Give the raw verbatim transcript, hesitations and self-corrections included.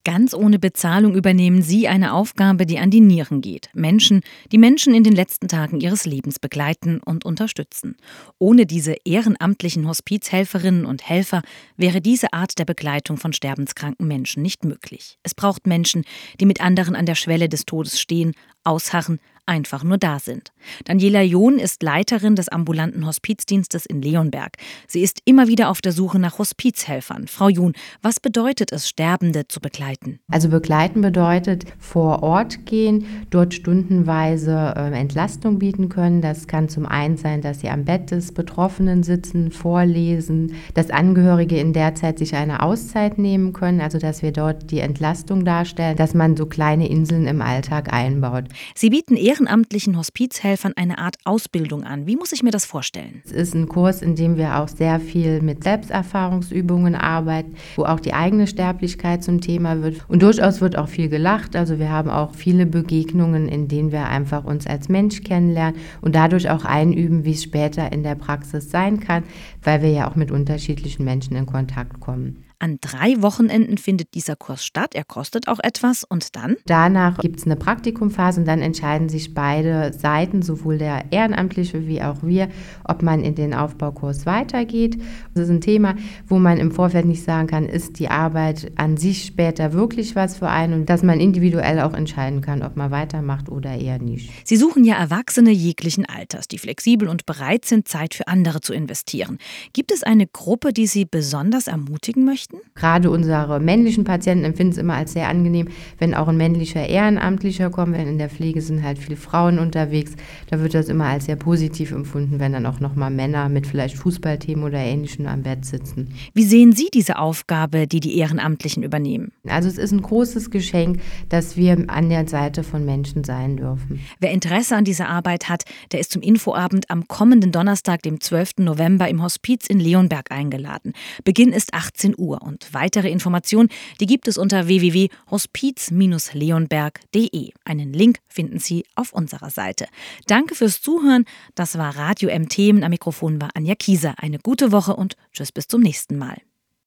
Ganz ohne Bezahlung übernehmen Sie eine Aufgabe, die an die Nieren geht. Menschen, die Menschen in den letzten Tagen ihres Lebens begleiten und unterstützen. Ohne diese ehrenamtlichen Hospizhelferinnen und Helfer wäre diese Art der Begleitung von sterbenskranken Menschen nicht möglich. Es braucht Menschen, die mit anderen an der Schwelle des Todes stehen, ausharren, einfach nur da sind. Daniela John ist Leiterin des ambulanten Hospizdienstes in Leonberg. Sie ist immer wieder auf der Suche nach Hospizhelfern. Frau John, was bedeutet es, Sterbende zu begleiten? Also begleiten bedeutet vor Ort gehen, dort stundenweise äh, Entlastung bieten können. Das kann zum einen sein, dass sie am Bett des Betroffenen sitzen, vorlesen, dass Angehörige in der Zeit sich eine Auszeit nehmen können, also dass wir dort die Entlastung darstellen, dass man so kleine Inseln im Alltag einbaut. Sie bieten ehrenamtlichen Hospizhelfern eine Art Ausbildung an. Wie muss ich mir das vorstellen? Es ist ein Kurs, in dem wir auch sehr viel mit Selbsterfahrungsübungen arbeiten, wo auch die eigene Sterblichkeit zum Thema wird. Und durchaus wird auch viel gelacht. Also wir haben auch viele Begegnungen, in denen wir einfach uns als Mensch kennenlernen und dadurch auch einüben, wie es später in der Praxis sein kann, weil wir ja auch mit unterschiedlichen Menschen in Kontakt kommen. An drei Wochenenden findet dieser Kurs statt. Er kostet auch etwas. Und dann? Danach gibt es eine Praktikumphase und dann entscheiden sich beide Seiten, sowohl der Ehrenamtliche wie auch wir, ob man in den Aufbaukurs weitergeht. Das ist ein Thema, wo man im Vorfeld nicht sagen kann, ist die Arbeit an sich später wirklich was für einen und dass man individuell auch entscheiden kann, ob man weitermacht oder eher nicht. Sie suchen ja Erwachsene jeglichen Alters, die flexibel und bereit sind, Zeit für andere zu investieren. Gibt es eine Gruppe, die Sie besonders ermutigen möchten? Gerade unsere männlichen Patienten empfinden es immer als sehr angenehm, wenn auch ein männlicher Ehrenamtlicher kommt. Wenn in der Pflege sind halt viele Frauen unterwegs, da wird das immer als sehr positiv empfunden, wenn dann auch nochmal Männer mit vielleicht Fußballthemen oder Ähnlichem am Bett sitzen. Wie sehen Sie diese Aufgabe, die die Ehrenamtlichen übernehmen? Also es ist ein großes Geschenk, dass wir an der Seite von Menschen sein dürfen. Wer Interesse an dieser Arbeit hat, der ist zum Infoabend am kommenden Donnerstag, dem zwölften November im Hospiz in Leonberg eingeladen. Beginn ist achtzehn Uhr. Und weitere Informationen, die gibt es unter w w w punkt hospiz Bindestrich leonberg punkt de. Einen Link finden Sie auf unserer Seite. Danke fürs Zuhören. Das war Radio M Themen. Am Mikrofon war Anja Kieser. Eine gute Woche und tschüss bis zum nächsten Mal.